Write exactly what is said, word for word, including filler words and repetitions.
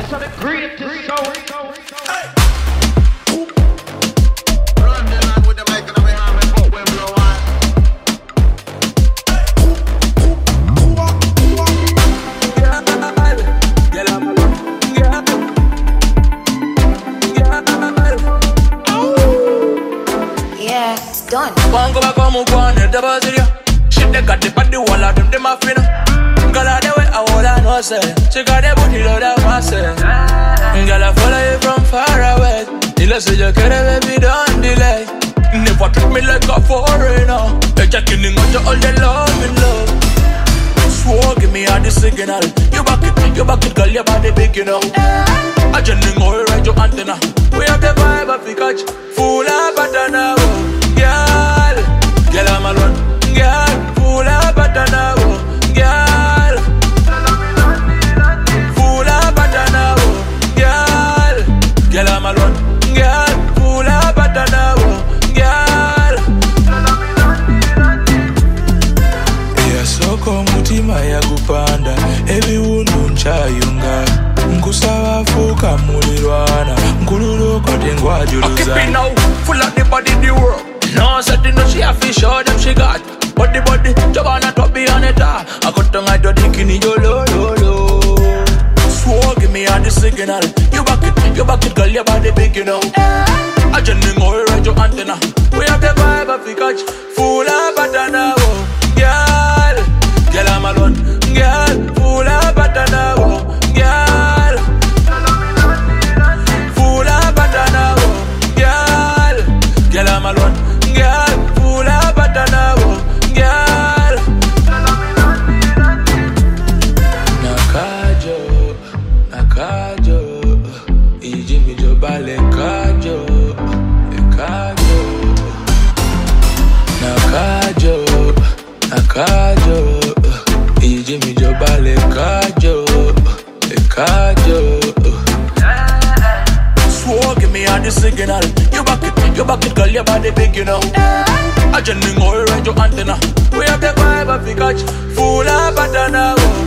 of the greatest soul. Hey. Run the land with the mic and we have it up when blow on. Yeah, it's done. One go back on move on, the buzzer. Shit, they got the body wall out them, them a fin. Girl, I the way I hold on, no say. She got the booty load of myself. Girl, I follow you from far away. You listen, you can't baby, don't delay. Never treat me like a foreigner. You're checking in on your all the love in love. Swore, give me all the signal. You back it, you back it, girl, your body big, you know. I just need more right your antenna. We have the vibe of the catch. Full of banana, girl. Girl, I'm alone. Girl, full of banana, girl. Full of banana, girl. Girl, I'm alone. Girl, full of banana, girl. Yeah, so come mutima ya kupanda. Every wundu nchayunga. Nkusawa fuka mulirwana. Nkululu kote ngwa juluza. I keep it now, full of the body, the world. No, said you know she have to show them she got. Body, body, Jabana top behind it. I got to hide the dick in your low, low, low. Swore, give me all the signal. You back it, you back it, girl, your body big, you know. I just need more right your antenna. We have the vibe of the catch. Full of banana, girl. Girl, I'm alone. Girl, full of banana, girl. Full of banana, girl. Girl, I'm alone. Girl, full of banana, girl. Nakajo, nakajo, iji mi jobale kajo, kajo. Nakajo, nakajo, iji mi jobale kajo, kajo. Swore, give me all the signal. You back it, you back it, girl, your body big, you know. I just need more right your antenna. We have the vibe of the catch. Full of banana.